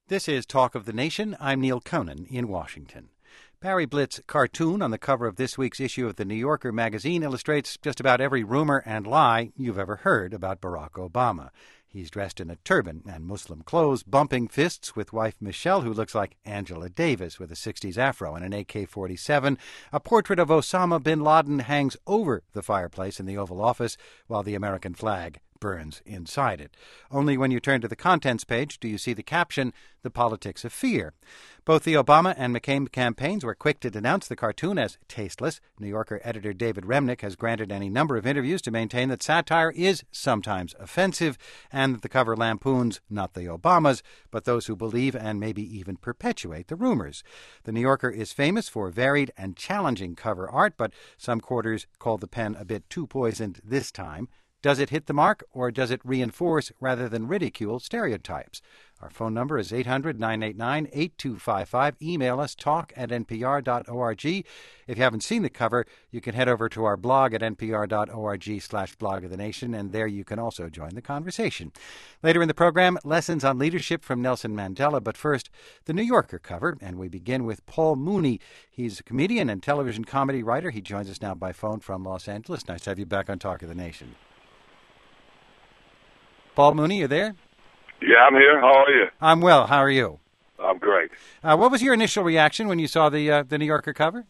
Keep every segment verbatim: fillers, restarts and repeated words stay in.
This is Talk of the Nation. I'm Neil Conan in Washington. Barry Blitz's cartoon on the cover of this week's issue of the New Yorker magazine illustrates just about every rumor and lie you've ever heard about Barack Obama. He's dressed in a turban and Muslim clothes, bumping fists with wife Michelle, who looks like Angela Davis with a sixties afro and an A K forty-seven. A portrait of Osama bin Laden hangs over the fireplace in the Oval Office, while the American flag burns inside it. Only when you turn to the contents page do you see the caption, "The Politics of Fear." Both the Obama and McCain campaigns were quick to denounce the cartoon as tasteless. New Yorker editor David Remnick has granted any number of interviews to maintain that satire is sometimes offensive and that the cover lampoons not the Obamas, but those who believe and maybe even perpetuate the rumors. The New Yorker is famous for varied and challenging cover art, but some quarters call the pen a bit too poisoned this time. Does it hit the mark, or does it reinforce rather than ridicule stereotypes? Our phone number is eight hundred, nine eight nine, eight two five five. Email us, talk at n p r dot org. If you haven't seen the cover, you can head over to our blog at n p r dot org slash blog of the nation, and there you can also join the conversation. Later in the program, lessons on leadership from Nelson Mandela. But first, the New Yorker cover, and we begin with Paul Mooney. He's a comedian and television comedy writer. He joins us now by phone from Los Angeles. Nice to have you back on Talk of the Nation. Paul Mooney, you there? Yeah, I'm here. How are you? I'm well. How are you? I'm great. Uh, what was your initial reaction when you saw the uh, the New Yorker cover?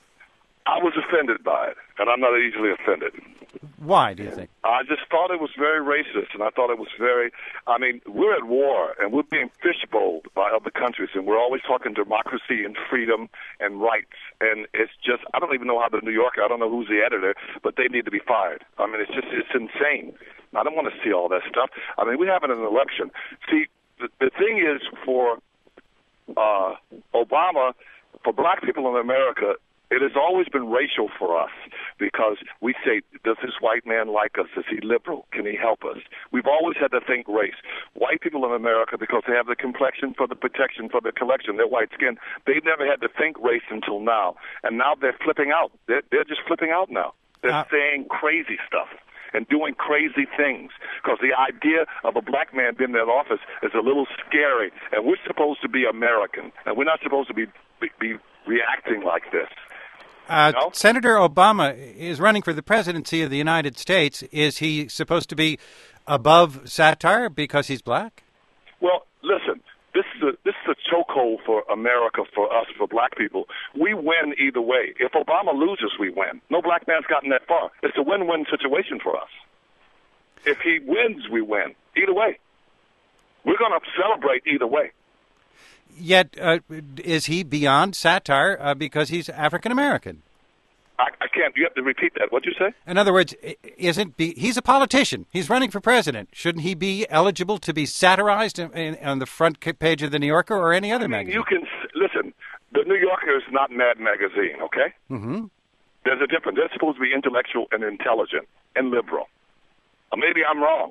I was offended by it, and I'm not easily offended. Why, do you think? I just thought it was very racist, and I thought it was very, I mean, we're at war, and we're being fishbowled by other countries, and we're always talking democracy and freedom and rights, and it's just, I don't even know how the New Yorker, I don't know who's the editor, but they need to be fired. I mean, it's just, it's insane. I don't want to see all that stuff. I mean, we're having an election. See, the, the thing is for uh, Obama, for black people in America, it has always been racial for us because we say, does this white man like us? Is he liberal? Can he help us? We've always had to think race. White people in America, because they have the complexion for the protection for the collection, their white skin, they've never had to think race until now. And now they're flipping out. They're, they're just flipping out now. They're uh, saying crazy stuff and doing crazy things because the idea of a black man being in that office is a little scary. And we're supposed to be American, and we're not supposed to be, be, be reacting like this. Uh, no? Senator Obama is running for the presidency of the United States. Is he supposed to be above satire because he's black? Well, listen, this is a this is a chokehold for America, for us, for black people. We win either way. If Obama loses, we win. No black man's gotten that far. It's a win-win situation for us. If he wins, we win. Either way. We're going to celebrate either way. Yet, uh, is he beyond satire uh, because he's African-American? I, I can't. You have to repeat that. What'd you say? In other words, isn't be, he's a politician. He's running for president. Shouldn't he be eligible to be satirized in, in, on the front page of the New Yorker or any other I mean, magazine? You can listen. The New Yorker is not Mad Magazine, okay? Mm-hmm. There's a difference. They're supposed to be intellectual and intelligent and liberal. Or maybe I'm wrong.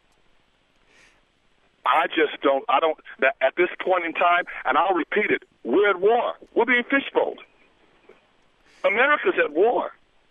I just don't, I don't, that at this point in time, and I'll repeat it, we're at war. We're being fishbowled. America's at war.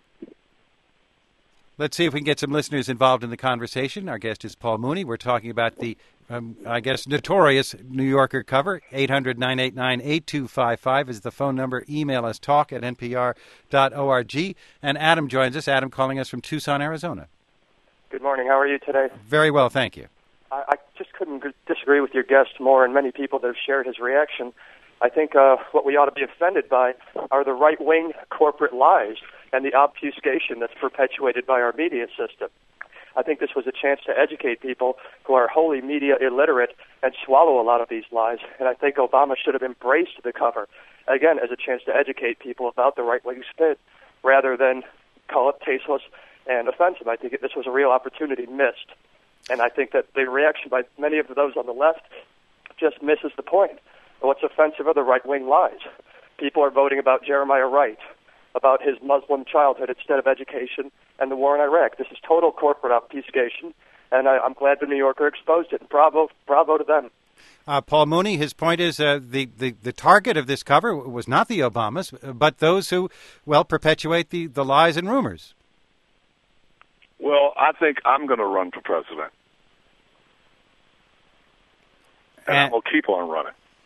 Let's see if we can get some listeners involved in the conversation. Our guest is Paul Mooney. We're talking about the, um, I guess, notorious New Yorker cover. eight hundred, nine eight nine, eight two five five is the phone number. Email us, talk at n p r dot org. And Adam joins us. Adam calling us from Tucson, Arizona. Good morning. How are you today? Very well, thank you. I, I just couldn't disagree with your guest more, and many people that have shared his reaction. I think uh, what we ought to be offended by are the right-wing corporate lies and the obfuscation that's perpetuated by our media system. I think this was a chance to educate people who are wholly media illiterate and swallow a lot of these lies, and I think Obama should have embraced the cover, again, as a chance to educate people about the right-wing spin, rather than call it tasteless and offensive. I think this was a real opportunity missed. And I think that the reaction by many of those on the left just misses the point. What's offensive are the right-wing lies. People are voting about Jeremiah Wright, about his Muslim childhood instead of education, and the war in Iraq. This is total corporate obfuscation, and I, I'm glad the New Yorker exposed it. Bravo, bravo to them. Uh, Paul Mooney, his point is uh, the, the, the target of this cover was not the Obamas, but those who, well, perpetuate the, the lies and rumors. Well, I think I'm going to run for president. And, and I'm going to keep on running.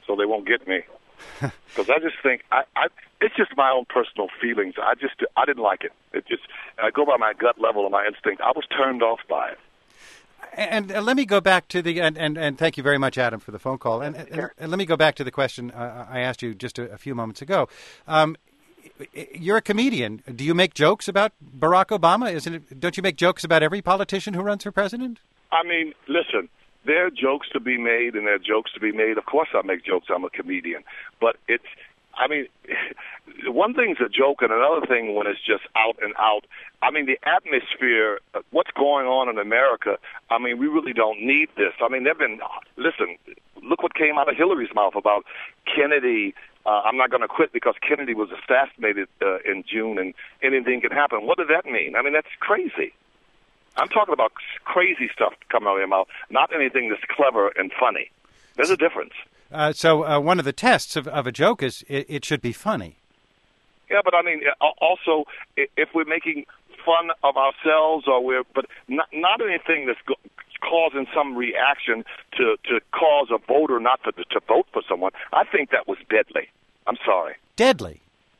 so they won't get me. Because I just think I, I, it's just my own personal feelings. I just I didn't like it. It just I go by my gut level and my instinct. I was turned off by it. And uh, let me go back to the and, and, and thank you very much, Adam, for the phone call. And, and, and let me go back to the question uh, I asked you just a, a few moments ago. Um, you're a comedian. Do you make jokes about Barack Obama? Isn't it? Don't you make jokes about every politician who runs for president? I mean, listen. There are jokes to be made, and there are jokes to be made. Of course I make jokes. I'm a comedian. But it's, I mean, one thing's a joke, and another thing when it's just out and out. I mean, the atmosphere, what's going on in America, I mean, we really don't need this. I mean, they've been, listen, look what came out of Hillary's mouth about Kennedy. Uh, I'm not going to quit because Kennedy was assassinated uh, in June, and anything can happen. What does that mean? I mean, that's crazy. I'm talking about crazy stuff coming out of your mouth, not anything that's clever and funny. There's a difference. Uh, so uh, one of the tests of, of a joke is it, it should be funny. Yeah, but I mean, also, if we're making fun of ourselves, or we're, but not, not anything that's go, causing some reaction to, to cause a voter not to, to vote for someone, I think that was deadly. I'm sorry. Deadly?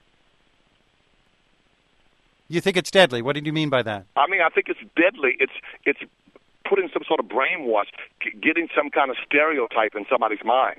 You think it's deadly? What did you mean by that? I mean, I think it's deadly. It's it's putting some sort of brainwash, getting some kind of stereotype in somebody's mind.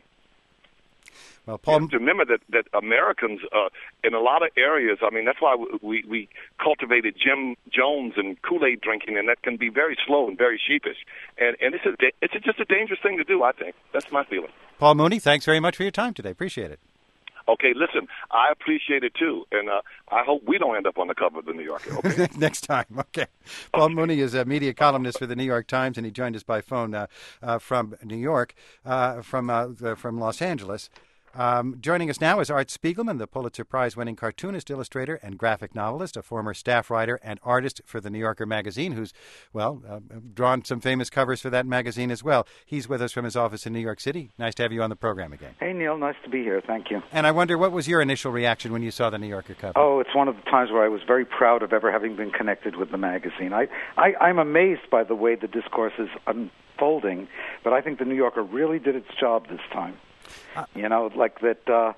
Well, Paul, you have to remember that that Americans, uh, in a lot of areas, I mean, that's why we we cultivated Jim Jones and Kool-Aid drinking, and that can be very slow and very sheepish. And and it's a, it's just a dangerous thing to do. I think that's my feeling. Paul Mooney, thanks very much for your time today. Appreciate it. Okay, listen, I appreciate it, too, and uh, I hope we don't end up on the cover of the New Yorker. Okay? Next time, okay. Paul okay. Mooney is a media columnist for the New York Times, and he joined us by phone uh, uh, from New York, uh, from uh, the, from Los Angeles. Um, joining us now is Art Spiegelman, the Pulitzer Prize-winning cartoonist, illustrator, and graphic novelist, a former staff writer and artist for the New Yorker magazine, who's, well, uh, drawn some famous covers for that magazine as well. He's with us from his office in New York City. Nice to have you on the program again. Hey, Neil. Nice to be here. Thank you. And I wonder, what was your initial reaction when you saw the New Yorker cover? Oh, it's one of the times where I was very proud of ever having been connected with the magazine. I, I, I'm amazed by the way the discourse is unfolding, but I think the New Yorker really did its job this time. Uh, you know, like that, uh,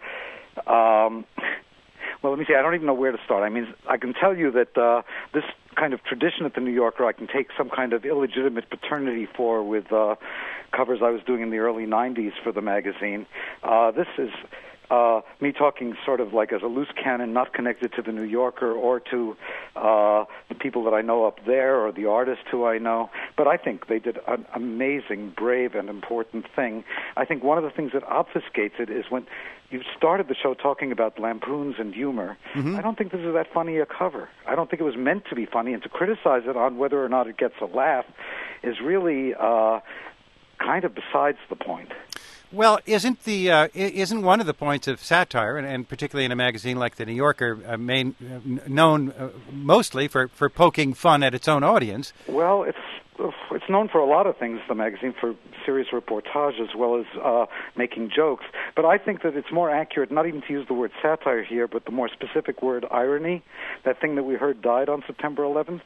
um, well, let me see, I don't even know where to start. I mean, I can tell you that uh, this kind of tradition at the New Yorker I can take some kind of illegitimate paternity for with uh, covers I was doing in the early nineties for the magazine. Uh, this is uh, me talking sort of like as a loose cannon, not connected to the New Yorker or to uh, the people that I know up there or the artists who I know. But I think they did an amazing, brave, and important thing. I think one of the things that obfuscates it is when you started the show talking about lampoons and humor. Mm-hmm. I don't think this is that funny a cover. I don't think it was meant to be funny, and to criticize it on whether or not it gets a laugh is really uh, kind of besides the point. Well, isn't the uh, isn't one of the points of satire, and, and particularly in a magazine like the New Yorker, uh, main, uh, known uh, mostly for, for poking fun at its own audience? Well, it's it's known for a lot of things, the magazine, for serious reportage as well as uh, making jokes. But I think that it's more accurate, not even to use the word satire here, but the more specific word irony, that thing that we heard died on September eleventh.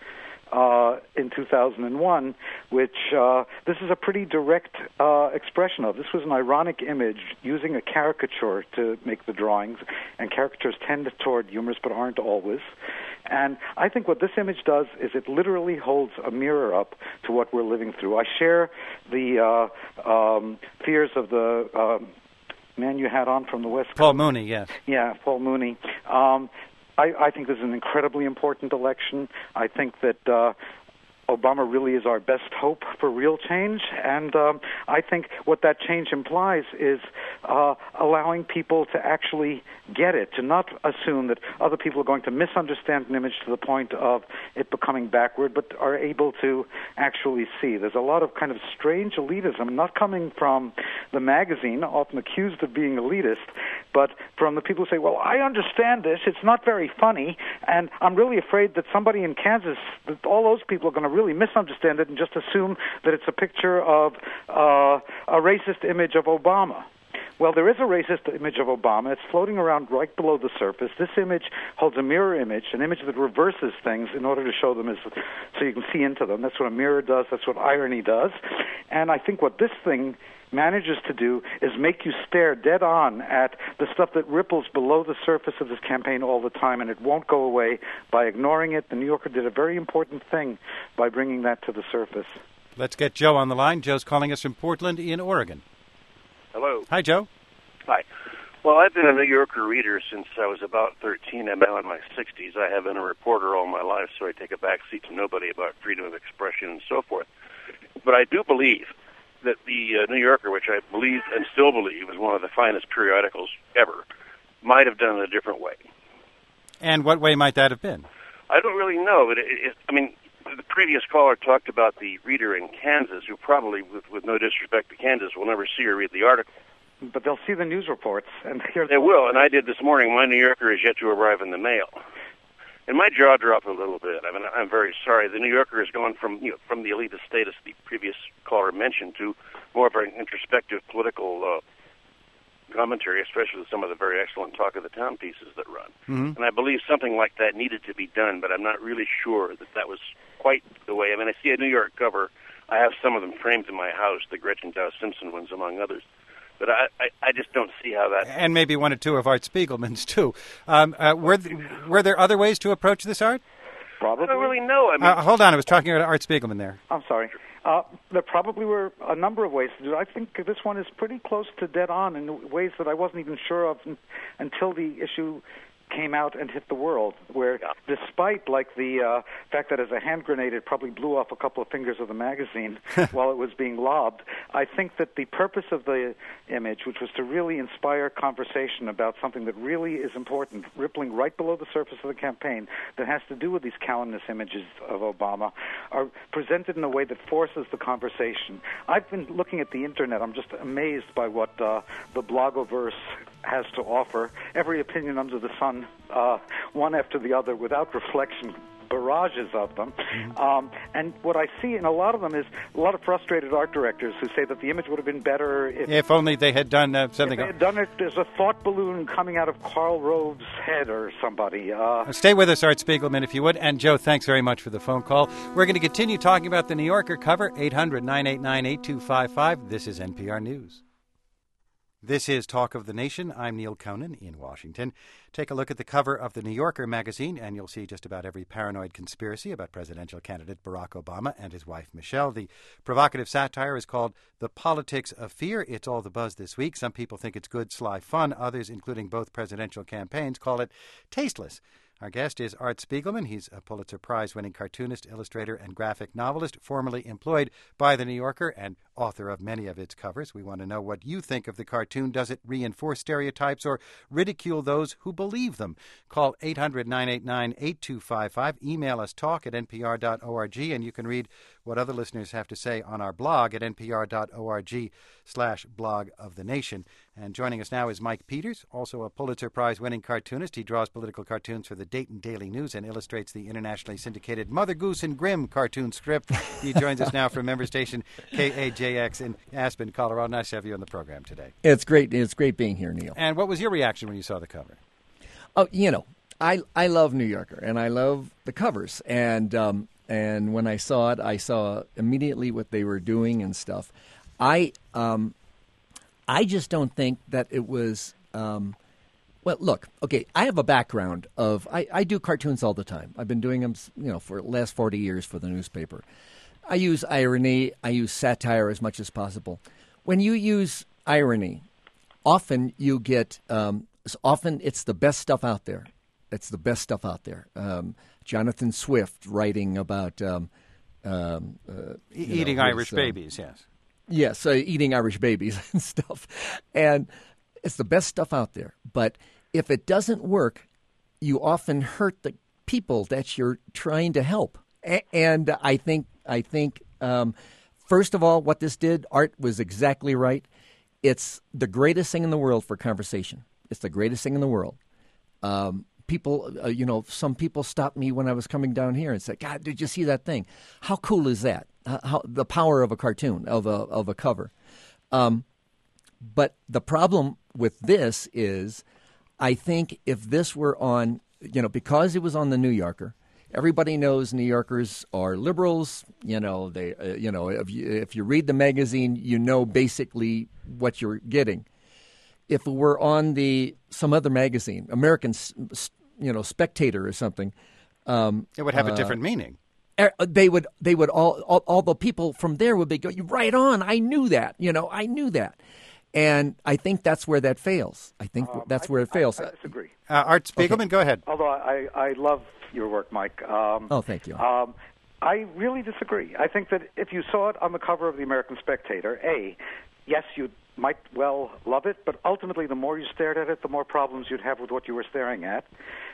Uh, in two thousand one, which uh, this is a pretty direct uh, expression of. This was an ironic image using a caricature to make the drawings, and caricatures tend toward humorous but aren't always. And I think what this image does is it literally holds a mirror up to what we're living through. I share the uh, um, fears of the um, man you had on from the West Coast. Paul Mooney, yes. Yeah, Paul Mooney. Um, I, I think this is an incredibly important election. I think that uh, Obama really is our best hope for real change, and um, I think what that change implies is uh, allowing people to actually get it, to not assume that other people are going to misunderstand an image to the point of it becoming backward, but are able to actually see. There's a lot of kind of strange elitism, not coming from the magazine, often accused of being elitist, but from the people who say, well, I understand this, it's not very funny, and I'm really afraid that somebody in Kansas, that all those people are going to really misunderstand it and just assume that it's a picture of uh, a racist image of Obama. Well, there is a racist image of Obama. It's floating around right below the surface. This image holds a mirror image, an image that reverses things in order to show them as, so you can see into them. That's what a mirror does. That's what irony does. And I think what this thing manages to do is make you stare dead on at the stuff that ripples below the surface of this campaign all the time, and it won't go away by ignoring it. The New Yorker did a very important thing by bringing that to the surface. Let's get Joe on the line. Joe's calling us from Portland in Oregon. Hello. Hi, Joe. Hi. Well, I've been a New Yorker reader since I was about thirteen. I'm now in my sixties. I have been a reporter all my life, so I take a back seat to nobody about freedom of expression and so forth. But I do believe that the uh, New Yorker, which I believe and still believe is one of the finest periodicals ever, might have done it a different way. And what way might that have been? I don't really know. But it, it, I mean, the previous caller talked about the reader in Kansas, who probably, with, with no disrespect to Kansas, will never see or read the article. But they'll see the news reports and hear. They will, and I did this morning. My New Yorker is yet to arrive in the mail, and my jaw dropped a little bit. I mean, I'm very sorry. The New Yorker has gone from you know from the elitist status the previous caller mentioned to more of an introspective political uh, commentary, especially with some of the very excellent Talk of the Town pieces that run. Mm-hmm. And I believe something like that needed to be done, but I'm not really sure that that was quite the way. I mean, I see a New York cover. I have some of them framed in my house, the Gretchen Dow Simpson ones, among others. But I, I, I just don't see how that... And maybe one or two of Art Spiegelman's, too. Um, uh, were, th- were there other ways to approach this, Art? Probably. I don't really know. I mean, uh, hold on, I was talking about Art Spiegelman there. I'm sorry. Uh, there probably were a number of ways to do it. I think this one is pretty close to dead on in ways that I wasn't even sure of n- until the issue came out and hit the world, where yeah. despite like the uh, fact that as a hand grenade it probably blew off a couple of fingers of the magazine while it was being lobbed, I think that the purpose of the image, which was to really inspire conversation about something that really is important, rippling right below the surface of the campaign, that has to do with these calumnious images of Obama, are presented in a way that forces the conversation. I've been looking at the Internet. I'm just amazed by what uh, the blogoverse has to offer. Every opinion under the sun, uh, one after the other, without reflection, barrages of them. Mm-hmm. Um, and what I see in a lot of them is a lot of frustrated art directors who say that the image would have been better if, if only they had done uh, something. If they had done it as a thought balloon coming out of Karl Rove's head or somebody. Uh, Stay with us, Art Spiegelman, if you would. And Joe, thanks very much for the phone call. We're going to continue talking about the New Yorker cover, eight hundred, nine eight nine, eight two five five. This is N P R News. This is Talk of the Nation. I'm Neil Conan in Washington. Take a look at the cover of the New Yorker magazine, and you'll see just about every paranoid conspiracy about presidential candidate Barack Obama and his wife, Michelle. The provocative satire is called The Politics of Fear. It's all the buzz this week. Some people think it's good, sly fun. Others, including both presidential campaigns, call it tasteless. Our guest is Art Spiegelman. He's a Pulitzer Prize-winning cartoonist, illustrator, and graphic novelist, formerly employed by The New Yorker and author of many of its covers. We want to know what you think of the cartoon. Does it reinforce stereotypes or ridicule those who believe them? Call eight hundred, nine eight nine, eight two five five. Email us talk at n p r dot org, and you can read what other listeners have to say on our blog at n p r dot org slash blog of the nation. And joining us now is Mike Peters, also a Pulitzer Prize-winning cartoonist. He draws political cartoons for the Dayton Daily News and illustrates the internationally syndicated Mother Goose and Grimm cartoon script. He joins us now from member station K A J X in Aspen, Colorado. Nice to have you on the program today. It's great. It's great being here, Neil. And what was your reaction when you saw the cover? Oh, you know, I I love New Yorker, and I love the covers. And um, and when I saw it, I saw immediately what they were doing and stuff. I um, I just don't think that it was. Um, well, look, okay, I have a background of I, I do cartoons all the time. I've been doing them, you know, for the last forty years for the newspaper. I use irony. I use satire as much as possible. When you use irony, often you get um, often it's the best stuff out there. It's the best stuff out there. Um, Jonathan Swift writing about um, um, uh, eating know, his, Irish uh, babies. Yes, yes, uh, eating Irish babies and stuff, and it's the best stuff out there. But if it doesn't work, you often hurt the people that you're trying to help. A- and I think I think um, first of all, what this did, Art was exactly right. It's the greatest thing in the world for conversation. It's the greatest thing in the world. Um, people, uh, you know, some people stopped me when I was coming down here and said, "God, did you see that thing? How cool is that? How, how the power of a cartoon, of a of a cover." Um, but the problem with this is, I think if this were on, you know, because it was on the New Yorker, everybody knows New Yorkers are liberals. You know, they, uh, you know, if you, if you read the magazine, you know basically what you're getting. If it were on the some other magazine, American, you know, Spectator or something, um, it would have uh, a different meaning. They would, they would all, all, all the people from there would be going, right on. I knew that, you know, I knew that. And I think that's where that fails. I think um, that's I, where it fails. I, I disagree. Uh, Art Spiegelman, okay. Go ahead. Although I, I love your work, Mike. Um, oh, thank you. Um, I really disagree. I think that if you saw it on the cover of the American Spectator, A, yes, you might well love it, but ultimately the more you stared at it, the more problems you'd have with what you were staring at.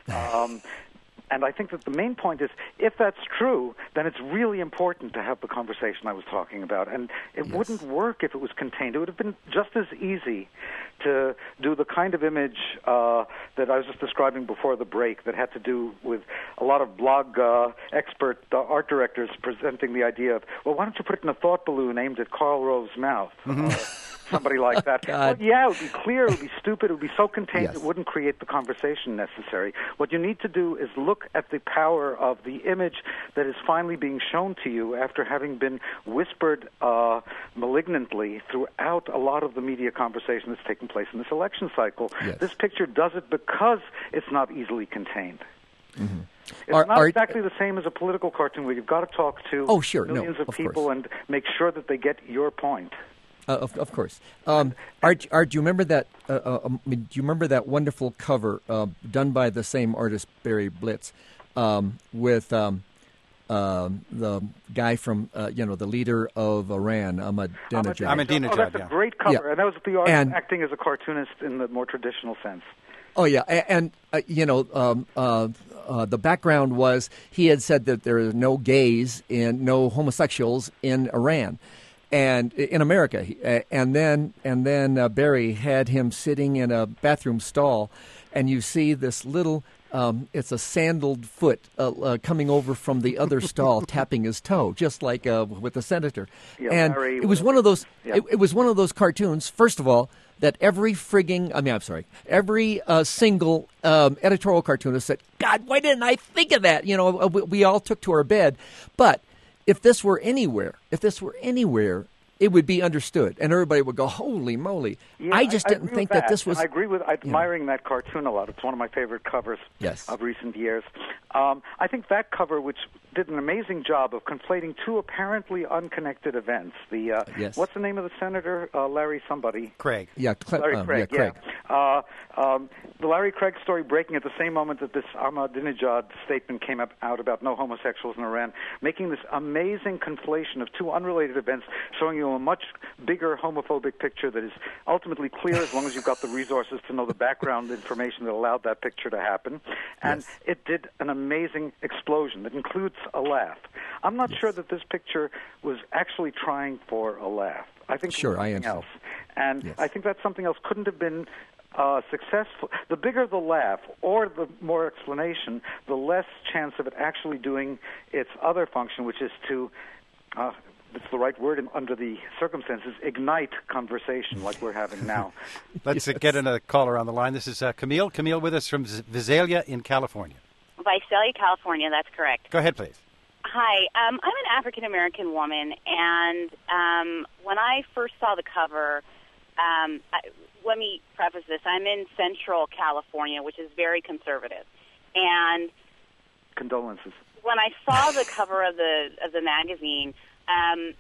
Um, and I think that the main point is, if that's true, then it's really important to have the conversation I was talking about. And it yes. wouldn't work if it was contained. It would have been just as easy to do the kind of image uh, that I was just describing before the break that had to do with a lot of blog uh, expert uh, art directors presenting the idea of, well, why don't you put it in a thought balloon aimed at Karl Rove's mouth? Mm-hmm. Uh, somebody like that. Well, yeah, it would be clear, it would be stupid, it would be so contained yes. it wouldn't create the conversation necessary. What you need to do is look at the power of the image that is finally being shown to you after having been whispered uh, malignantly throughout a lot of the media conversation that's taking place in this election cycle. Yes. This picture does it because it's not easily contained. Mm-hmm. It's are, not are, exactly the same as a political cartoon where you've got to talk to oh, sure. millions no, of, of people course. and make sure that they get your point. Uh, of, of course. Um, Art, Art, do you remember that? Uh, uh, um, do you remember that wonderful cover uh, done by the same artist, Barry Blitz, um, with um, uh, the guy from uh, you know the leader of Iran, Ahmadinejad? Ahmadinejad. Oh, that's yeah. a great cover, yeah. and that was the artist and, acting as a cartoonist in the more traditional sense. Oh yeah, and, and uh, you know um, uh, uh, the background was he had said that there are no gays and no homosexuals in Iran. And in America, and then and then uh, Barry had him sitting in a bathroom stall, and you see this little, um, it's a sandaled foot uh, uh, coming over from the other stall, tapping his toe, just like uh, with the senator. Yeah, and Barry it was one of those. Yeah. It, it was one of those cartoons. First of all, that every frigging, I mean, I'm sorry, every uh, single um, editorial cartoonist said, "God, why didn't I think of that?" You know, we, we all took to our bed, but. If this were anywhere, if this were anywhere, it would be understood, and everybody would go, "Holy moly!" Yeah, I just I, didn't I think that. that this was. I agree with admiring you know. that cartoon a lot. It's one of my favorite covers yes. of recent years. Um, I think that cover, which did an amazing job of conflating two apparently unconnected events. The uh, yes. what's the name of the senator? Uh, Larry somebody. Craig. Yeah, Cle- Larry um, Craig. Yeah, Craig. Yeah. Uh, um, the Larry Craig story breaking at the same moment that this Ahmadinejad statement came up, out about no homosexuals in Iran, making this amazing conflation of two unrelated events, showing you a much bigger homophobic picture that is ultimately clear as long as you've got the resources to know the background information that allowed that picture to happen. And yes. it did an amazing explosion that includes a laugh. I'm not yes. sure that this picture was actually trying for a laugh. I think sure, it was something I else. And yes. I think that something else couldn't have been uh, successful. The bigger the laugh or the more explanation, the less chance of it actually doing its other function, which is to, uh, it's the right word in, under the circumstances, ignite conversation like we're having now. Let's yes. uh, get another caller on the line. This is uh, Camille. Camille with us from Z- Visalia in California. Visalia, California, that's correct. Go ahead, please. Hi, um, I'm an African-American woman, and um, when I first saw the cover, um, I, let me preface this. I'm in Central California, which is very conservative. And condolences. When I saw the cover of the of the magazine, um,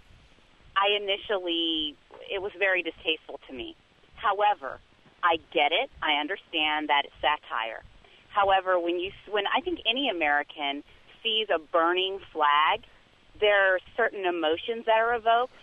I initially, it was very distasteful to me. However, I get it. I understand that it's satire. However, when you, when I think any American sees a burning flag, there are certain emotions that are evoked,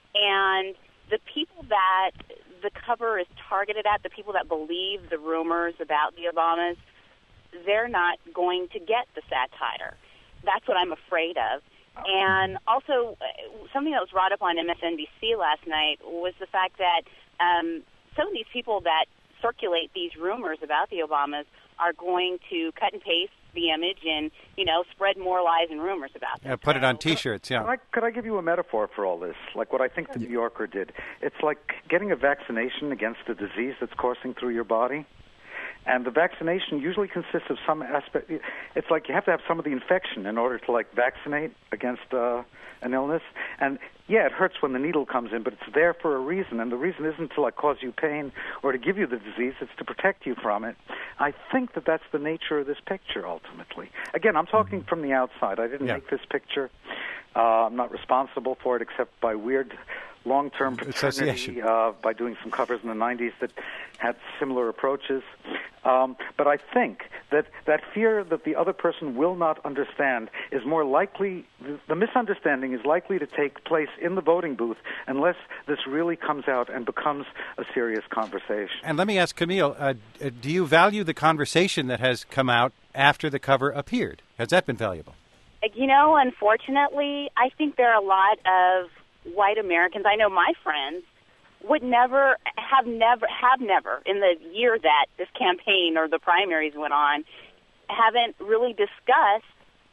and the people that the cover is targeted at, the people that believe the rumors about the Obamas, they're not going to get the satire. That's what I'm afraid of. And also, something that was brought up on M S N B C last night was the fact that um, some of these people that circulate these rumors about the Obamas are going to cut and paste the image and, you know, spread more lies and rumors about them. Yeah, put it on T-shirts, yeah. Could I, could I give you a metaphor for all this? Like what I think the New Yorker did. It's like getting a vaccination against a disease that's coursing through your body. And the vaccination usually consists of some aspect. It's like you have to have some of the infection in order to like vaccinate against uh, an illness. And yeah, it hurts when the needle comes in, but it's there for a reason. And the reason isn't to like cause you pain or to give you the disease. It's to protect you from it. I think that that's the nature of this picture ultimately. Again, I'm talking from the outside. I didn't yeah. make this picture. Uh, I'm not responsible for it except by weird long-term paternity uh, by doing some covers in the nineties that had similar approaches. Um, but I think that that fear that the other person will not understand is more likely, the, the misunderstanding is likely to take place in the voting booth unless this really comes out and becomes a serious conversation. And let me ask Camille, uh, do you value the conversation that has come out after the cover appeared? Has that been valuable? You know, unfortunately, I think there are a lot of white Americans, I know my friends, would never, have never, have never, in the year that this campaign or the primaries went on, haven't really discussed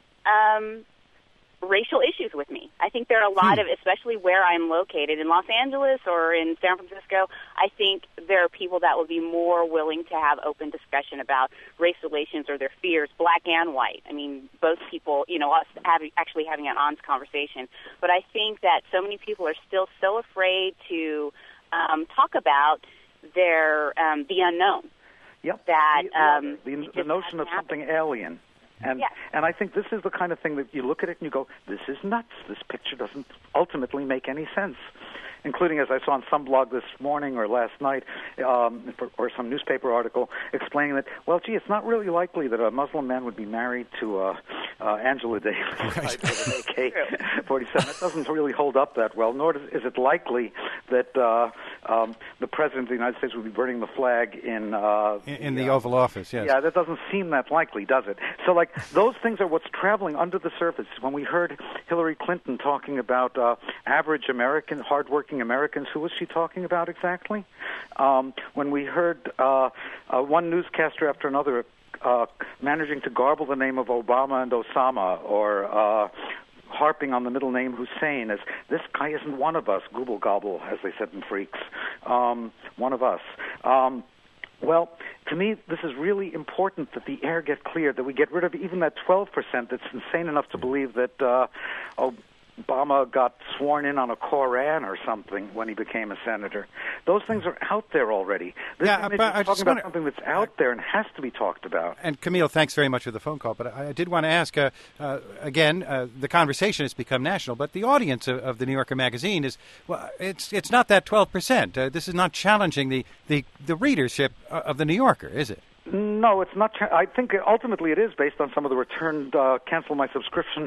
um, racial issues with me. I think there are a lot hmm. of, especially where I'm located, in Los Angeles or in San Francisco, I think there are people that would be more willing to have open discussion about race relations or their fears, black and white. I mean, both people, you know, us having, actually having an honest conversation. But I think that so many people are still so afraid to um, talk about their um, the unknown. Yep. That the, um, the, the notion of happen. something alien. And yes. and I think this is the kind of thing that you look at it and you go, this is nuts. This picture doesn't ultimately make any sense. Including, as I saw on some blog this morning or last night, um, or some newspaper article explaining that, well, gee, it's not really likely that a Muslim man would be married to uh, uh, Angela Davis right. with an A K forty-seven. That doesn't really hold up that well, nor is it likely that uh, um, the President of the United States would be burning the flag in... Uh, in, in the, the uh, Oval Office, yes. Yeah, that doesn't seem that likely, does it? So, like, those things are what's traveling under the surface. When we heard Hillary Clinton talking about uh, average American, hardworking Americans, who was she talking about exactly? Um, when we heard uh, uh, one newscaster after another uh, managing to garble the name of Obama and Osama, or uh, harping on the middle name Hussein as, this guy isn't one of us, gooble gobble, as they said in Freaks, um, one of us. Um, Well, to me, this is really important that the air get cleared, that we get rid of even that twelve percent that's insane enough to believe that uh, Obama got sworn in on a Koran or something when he became a senator. Those things are out there already. This yeah, image but is I talking just about wanna, something that's out there and has to be talked about. And Camille, thanks very much for the phone call. But I, I did want to ask, uh, uh, again, uh, the conversation has become national, but the audience of, of the New Yorker magazine is, well, it's it's not that twelve percent. Uh, this is not challenging the, the, the readership of the New Yorker, is it? No, it's not. I think ultimately it is based on some of the returned, uh, cancel my subscription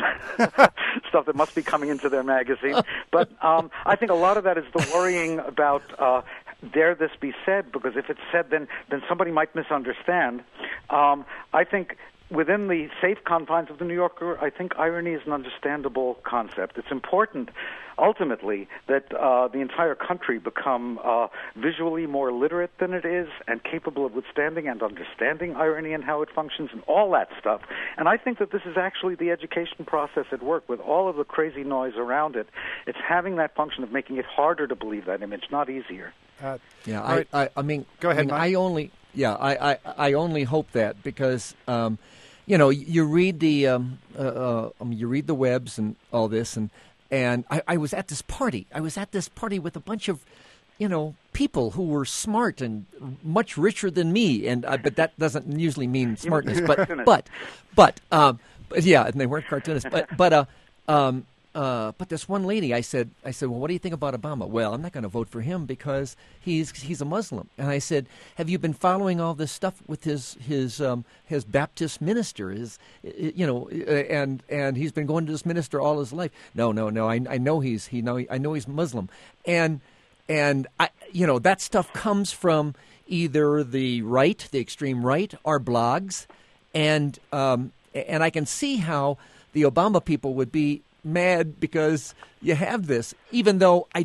stuff that must be coming into their magazine. But um, I think a lot of that is the worrying about uh, dare this be said, because if it's said, then then somebody might misunderstand. Um, I think within the safe confines of the New Yorker, I think irony is an understandable concept. It's important, ultimately, that uh, the entire country become uh, visually more literate than it is and capable of withstanding and understanding irony and how it functions and all that stuff. And I think that this is actually the education process at work with all of the crazy noise around it. It's having that function of making it harder to believe that image, not easier. Uh, yeah, I, right. I, I mean, go ahead. I, mean, I only, yeah, I, I, I only hope that because, um, you know, you read the, um, uh, uh, um, you read the webs and all this, and and I, I was at this party. I was at this party with a bunch of, you know, people who were smart and much richer than me, and uh, but that doesn't usually mean smartness. but but but um, but yeah, and they weren't cartoonists. But but uh, um. Uh, but this one lady, I said, I said, well, what do you think about Obama? Well, I'm not going to vote for him because he's he's a Muslim. And I said, have you been following all this stuff with his his um, his Baptist minister? His, you know, and and he's been going to this minister all his life. No, no, no. I I know he's he know I know he's Muslim, and and I you know that stuff comes from either the right, the extreme right, or blogs, and um, and I can see how the Obama people would be mad because you have this, even though I don't,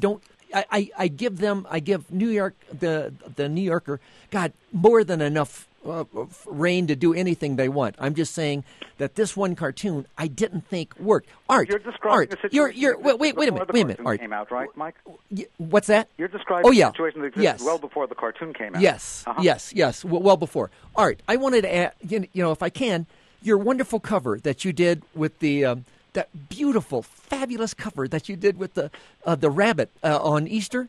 I, I, I give them, I give New York, the the New Yorker, God, more than enough uh, reign to do anything they want. I'm just saying that this one cartoon I didn't think worked. Art, You're describing Art, the situation you're, you're, wait, wait, wait a minute, wait a minute, Art. Came out, right, Mike? What's that? You're describing oh, yeah. a situation that existed yes. well before the cartoon came out. Yes, uh-huh. yes, yes, well, well before. Art, I wanted to add, you know, if I can, your wonderful cover that you did with the, um, that beautiful, fabulous cover that you did with the uh, the rabbit uh, on Easter.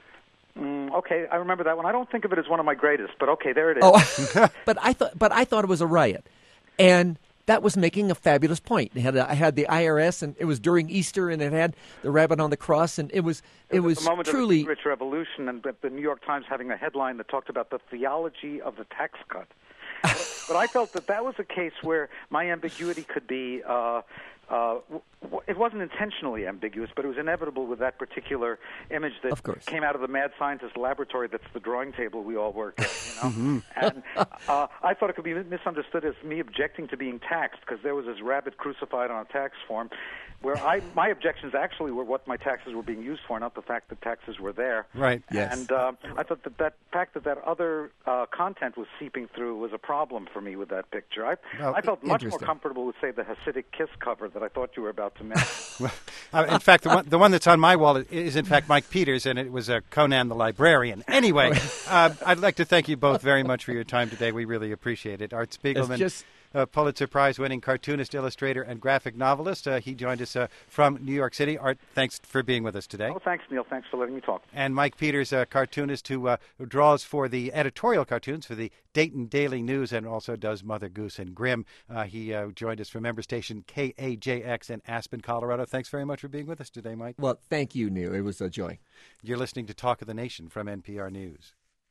Mm, okay, I remember that one. I don't think of it as one of my greatest, but okay, there it is. Oh, but I thought, but I thought it was a riot, and that was making a fabulous point. It had, a, I had the I R S, and it was during Easter, and it had the rabbit on the cross, and it was, it, it was, was the moment truly of the Rich Revolution, and the New York Times having a headline that talked about the theology of the tax cut. But I felt that that was a case where my ambiguity could be, uh, uh, w- it wasn't intentionally ambiguous, but it was inevitable with that particular image that of course. came out of the mad scientist laboratory that's the drawing table we all work at, you know? mm-hmm. And uh, I thought it could be misunderstood as me objecting to being taxed because there was this rabbit crucified on a tax form, where I my objections actually were what my taxes were being used for, not the fact that taxes were there. Right, yes. And uh, I thought that that fact that that other uh, content was seeping through was a problem for me with that picture. I, well, I felt much more interesting. comfortable with, say, the Hasidic Kiss cover that I thought you were about to mention. Well, uh, in fact, the one, the one that's on my wall is, in fact, Mike Peters, and it was uh, Conan the Librarian. Anyway, uh, I'd like to thank you both very much for your time today. We really appreciate it. Art Spiegelman, just... uh, Pulitzer Prize-winning cartoonist, illustrator, and graphic novelist. Uh, he joined us uh, from New York City. Art, thanks for being with us today. Oh, thanks, Neil. Thanks for letting me talk. And Mike Peters, a cartoonist who, uh, who draws for the editorial cartoons for the Dayton Daily News and also does Mother Goose and Grimm. Uh, he uh, joined us from member station K A J X in Aspen, Colorado. Thanks very much for being with us today, Mike. Well, thank you, Neil. It was a joy. You're listening to Talk of the Nation from N P R News.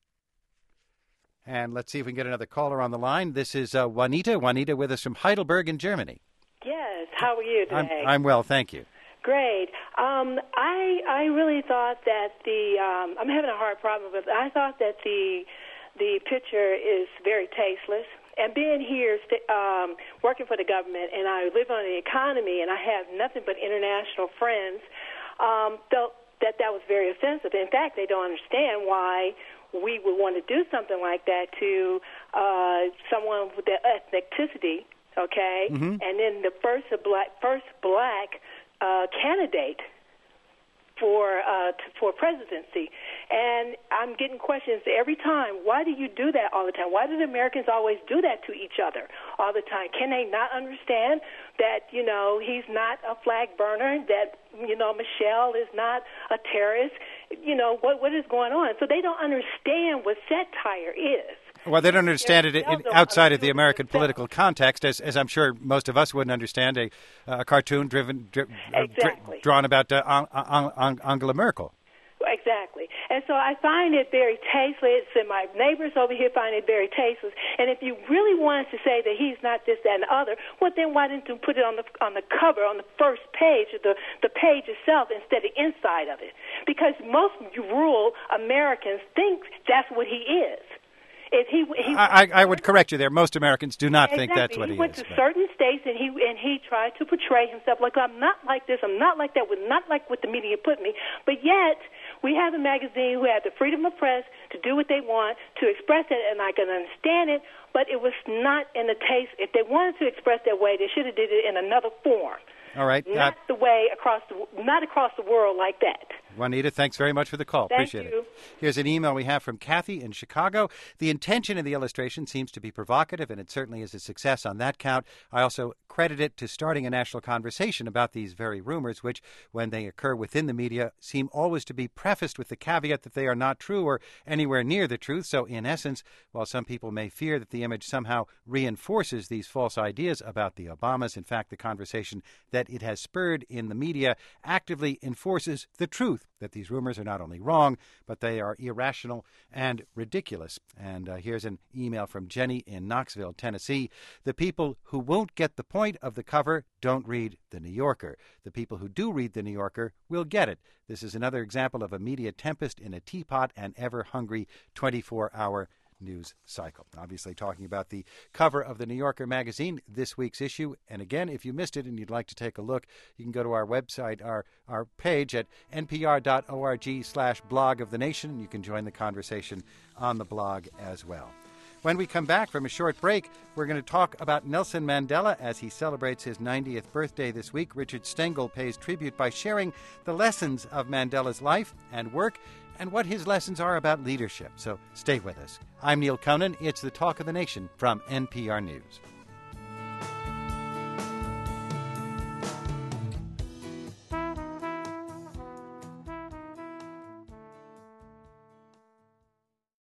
And let's see if we can get another caller on the line. This is uh, Juanita. Juanita with us from Heidelberg in Germany. Yes. How are you today? I'm, I'm well, thank you. Great. Um, I I really thought that the um, I'm having a hard problem with it. I thought that the the picture is very tasteless. And being here, um, working for the government, and I live on the economy, and I have nothing but international friends, um, felt that that was very offensive. In fact, they don't understand why we would want to do something like that to uh, someone with their ethnicity, okay? Mm-hmm. And then the first black, first black uh, candidate for uh, t- for presidency. And I'm getting questions every time, why do you do that all the time? Why do the Americans always do that to each other all the time? Can they not understand that, you know, he's not a flag burner, that, you know, Michelle is not a terrorist? You know, what what is going on? So they don't understand what satire is. Well, they don't understand it in, outside of the American political context, as, as I'm sure most of us wouldn't understand a, a cartoon driven, dri- exactly. dri- drawn about uh, Ang- Ang- Ang- Angela Merkel. Exactly. And so I find it very tasteless, and my neighbors over here find it very tasteless. And if you really wanted to say that he's not this, that, and the other, well, then why didn't you put it on the on the cover, on the first page, of the, the page itself, instead of inside of it? Because most rural Americans think that's what he is. If he, he I, I would correct you there. Most Americans do not exactly. think that's what he, he went is. to but. certain states and he and he tried to portray himself like, I'm not like this, I'm not like that, with not like what the media put me. But yet we have a magazine who had the freedom of press to do what they want, to express it, and I can understand it. But it was not in the taste. If they wanted to express their way, they should have did it in another form. All right. Not uh, the way across the not across the world like that. Juanita, thanks very much for the call. Thank Appreciate you. it. Here's an email we have from Kathy in Chicago. The intention of the illustration seems to be provocative, and it certainly is a success on that count. I also credit it to starting a national conversation about these very rumors, which, when they occur within the media, seem always to be prefaced with the caveat that they are not true or anywhere near the truth. So, in essence, while some people may fear that the image somehow reinforces these false ideas about the Obamas, in fact, the conversation that it has spurred in the media actively enforces the truth that these rumors are not only wrong, but they are irrational and ridiculous. And uh, here's an email from Jenny in Knoxville, Tennessee. The people who won't get the point of the cover don't read The New Yorker. The people who do read The New Yorker will get it. This is another example of a media tempest in a teapot and ever-hungry twenty-four hour news cycle. Obviously talking about the cover of the New Yorker magazine, this week's issue. And again, if you missed it and you'd like to take a look, you can go to our website, our, our page at npr.org slash blog of the nation. You can join the conversation on the blog as well. When we come back from a short break, we're going to talk about Nelson Mandela as he celebrates his ninetieth birthday this week. Richard Stengel pays tribute by sharing the lessons of Mandela's life and work and what his lessons are about leadership. So stay with us. I'm Neil Conan. It's the Talk of the Nation from N P R News.